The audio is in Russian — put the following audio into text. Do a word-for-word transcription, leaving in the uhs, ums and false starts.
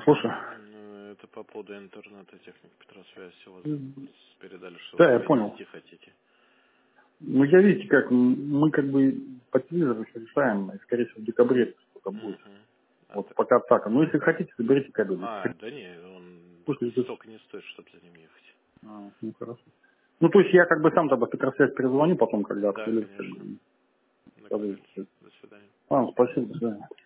Слушай. Ну, это по поводу интернета, техники Петросвязи. Вас М, передали, что Да, вы я понял. перенести хотите. Ну, я видите, как м, мы как бы по телевизору еще решаем, и, скорее всего, в декабре что-то будет. Угу. А, Вот т- пока так. Ну, если хотите, заберите кабель. Если а, хотите, да не, он слушайте, это- столько не стоит, чтобы за ним ехать. А, ну, хорошо. Ну, то есть я как бы сам тогда в Петросвязь перезвоню потом, когда Да, открылись, как конечно. бы, скажу. Договорились. До свидания. А, спасибо, до свидания.